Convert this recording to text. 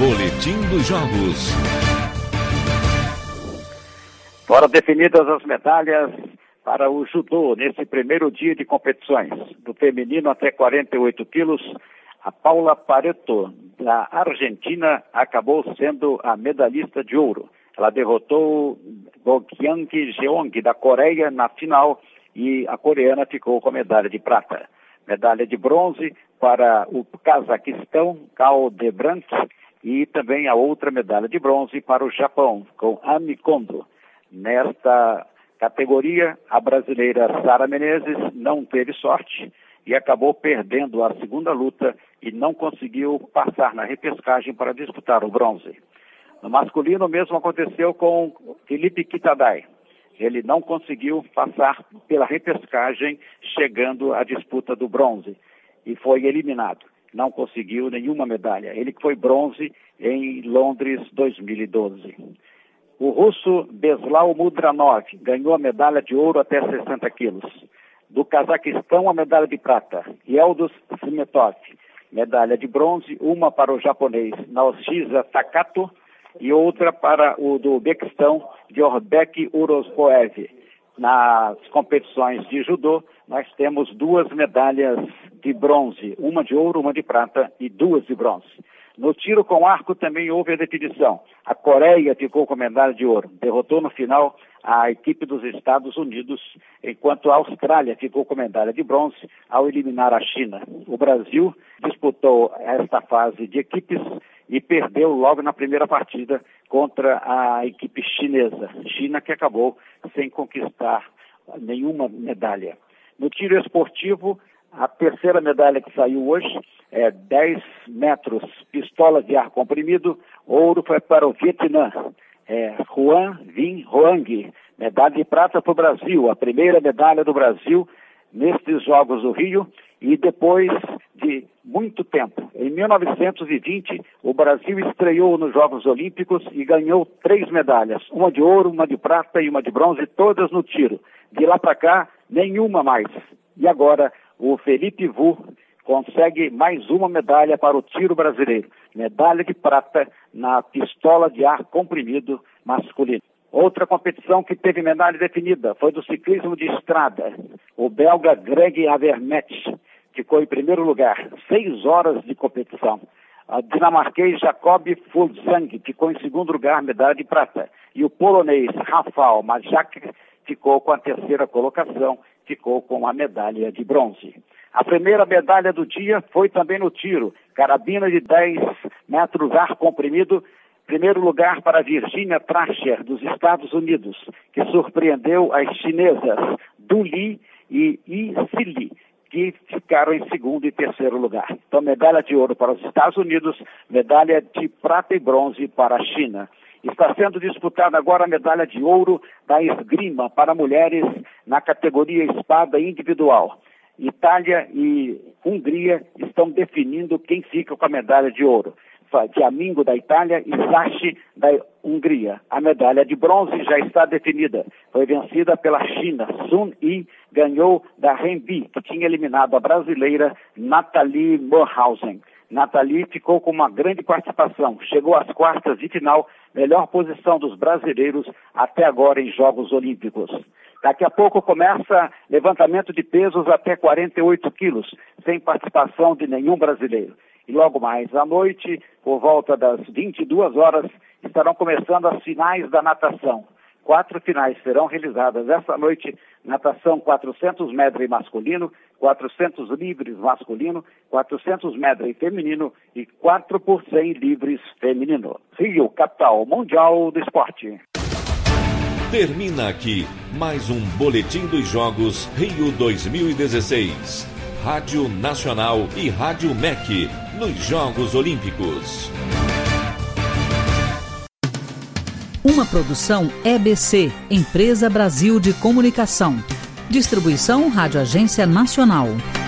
Boletim dos Jogos. Foram definidas as medalhas para o judô nesse primeiro dia de competições. Do feminino até 48 quilos, a Paula Pareto, da Argentina, acabou sendo a medalhista de ouro. Ela derrotou Gokyang Jeong, da Coreia, na final, e a coreana ficou com a medalha de prata. Medalha de bronze para o Cazaquistão, Kao Debrandt, e também a outra medalha de bronze para o Japão, com Ami Kondo. Nesta categoria, a brasileira Sara Menezes não teve sorte e acabou perdendo a segunda luta e não conseguiu passar na repescagem para disputar o bronze. No masculino, o mesmo aconteceu com Felipe Kitadai. Ele não conseguiu passar pela repescagem, chegando à disputa do bronze, e foi eliminado. Não conseguiu nenhuma medalha. Ele foi bronze em Londres 2012. O russo Beslau Mudranov ganhou a medalha de ouro até 60 quilos. Do Cazaquistão, a medalha de prata. Yeldos Smetov, medalha de bronze, uma para o japonês Naoshisa Takato e outra para o do Uzbequistão, Diorbek Urosboev. Nas competições de judô, nós temos 2 medalhas de bronze, uma de ouro, uma de prata e 2 de bronze. No tiro com arco também houve a definição. A Coreia ficou com a medalha de ouro, derrotou no final a equipe dos Estados Unidos, enquanto a Austrália ficou com a medalha de bronze ao eliminar a China. O Brasil disputou esta fase de equipes e perdeu logo na primeira partida contra a equipe chinesa. China que acabou sem conquistar nenhuma medalha. No tiro esportivo, a terceira medalha que saiu hoje é 10 metros, pistola de ar comprimido. Ouro foi para o Vietnã. Huan Vinh Hoang, medalha de prata para o Brasil, a primeira medalha do Brasil nestes Jogos do Rio, e depois de muito tempo. Em 1920, o Brasil estreou nos Jogos Olímpicos e ganhou 3 medalhas, uma de ouro, uma de prata e uma de bronze, todas no tiro. De lá para cá, nenhuma mais. E agora, o Felipe Vu consegue mais uma medalha para o tiro brasileiro. Medalha de prata na pistola de ar comprimido masculino. Outra competição que teve medalha definida foi do ciclismo de estrada. O belga Greg Havermet ficou em primeiro lugar, 6 horas de competição. O dinamarquês Jacob Fuglsang ficou em segundo lugar, medalha de prata. E o polonês Rafał Majak ficou com a terceira colocação, ficou com a medalha de bronze. A primeira medalha do dia foi também no tiro, carabina de 10 metros ar comprimido. Primeiro lugar para Virginia Thrasher, dos Estados Unidos, que surpreendeu as chinesas Du Li e Yi Li, que ficaram em segundo e terceiro lugar. Então, medalha de ouro para os Estados Unidos, medalha de prata e bronze para a China. Está sendo disputada agora a medalha de ouro da esgrima para mulheres na categoria espada individual. Itália e Hungria estão definindo quem fica com a medalha de ouro. Fiammingo da Itália e Sachi da Hungria. A medalha de bronze já está definida. Foi vencida pela China. Sun Yi ganhou da Renbi, que tinha eliminado a brasileira Nathalie Morhausen. Nathalie ficou com uma grande participação. Chegou às quartas de final, melhor posição dos brasileiros até agora em Jogos Olímpicos. Daqui a pouco começa levantamento de pesos até 48 quilos, sem participação de nenhum brasileiro. E logo mais à noite, por volta das 22 horas, estarão começando as finais da natação. 4 finais serão realizadas essa noite: natação 400 metros masculino, 400 livres masculino, 400 metros feminino e 4 por 100 livres feminino. Rio, capital mundial do esporte. Termina aqui mais um Boletim dos Jogos Rio 2016. Rádio Nacional e Rádio MEC nos Jogos Olímpicos. Uma produção EBC, Empresa Brasil de Comunicação. Distribuição Rádio Agência Nacional.